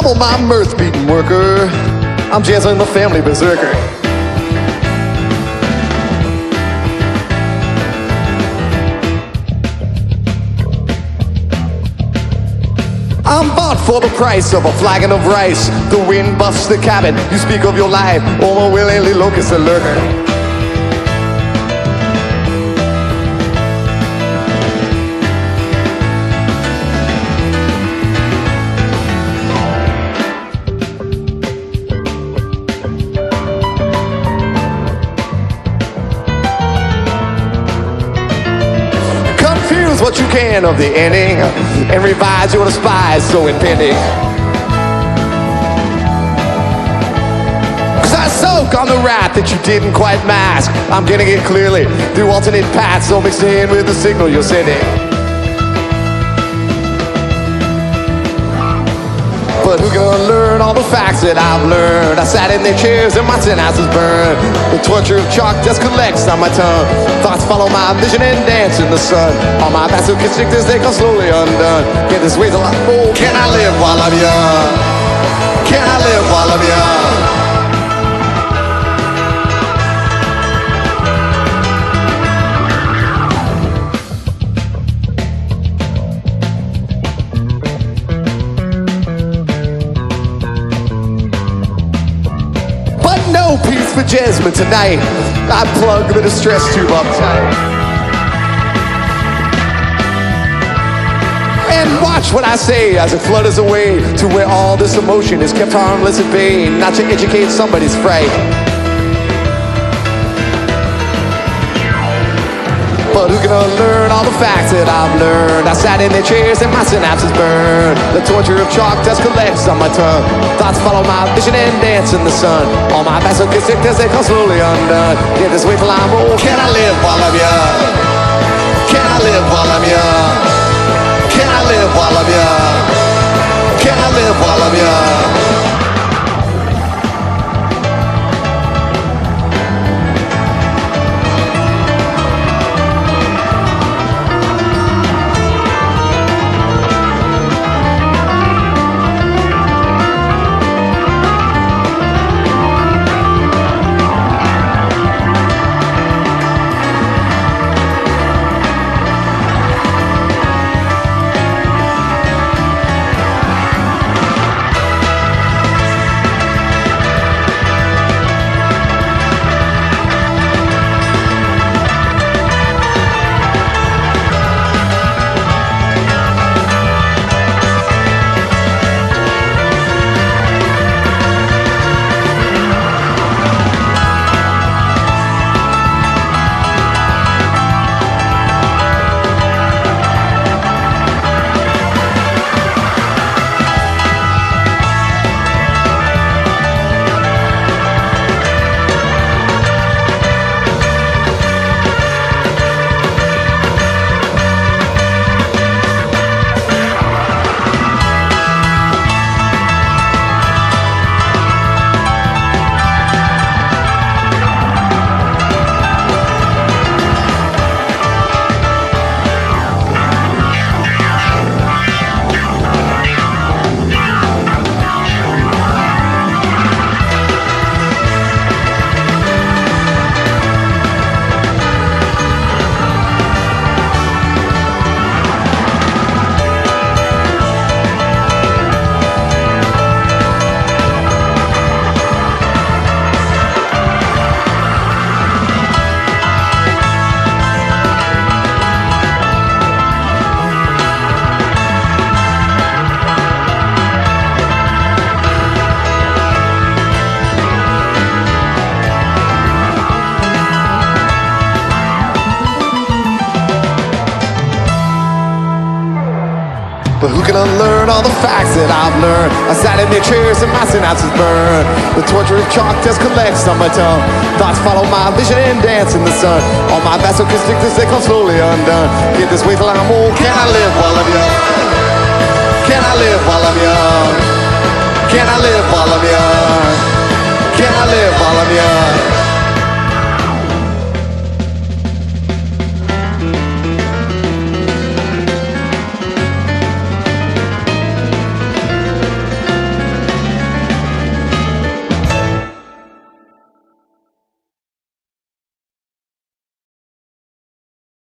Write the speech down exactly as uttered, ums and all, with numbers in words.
Double my mirth-beating worker, I'm jazzing the family berserker. I'm bought for the price of a flagon of rice. The wind buffs the cabin, you speak of your life, oh, willingly locust a lurker. What you can of the ending and revise your despise so impending. Cause I soak on the wrath that you didn't quite mask. I'm getting it clearly through alternate paths, so mixed in with the signal you're sending. But who gonna learn all the facts that I've learned? I sat in their chairs and my synapses burned. The torture of chalk just collects on my tongue. Thoughts follow my vision and dance in the sun. All my vasoconstrictors, they come slowly undone. Get this way till I'm old. Can I live while I'm young? Can I live while I'm young? No peace for Jasmine tonight. I plug the distress tube up tight. And watch what I say as it flutters away to where all this emotion is kept harmless at bay, not to educate somebody's fright. But who gonna learn all the facts that I've learned? I sat in their chairs and my synapses burned. The torture of chalk dust collects on my tongue. Thoughts follow my vision and dance in the sun. All my vasoconstrictors, they come slowly undone. Get this way till I'm old. Can I live while I'm young? Can I live while I'm young? Can I live while I'm young? Can I live while I'm young? But who can unlearn all the facts that I've learned? I sat in their chairs and my synapses burned. The torture of chalk just collects on my tongue. Thoughts follow my vision and dance in the sun. All my vasoconstrictors, they come slowly undone. Get this way till I'm old. Can I live while I'm young? Can I live while I'm young? Can I live while I'm young?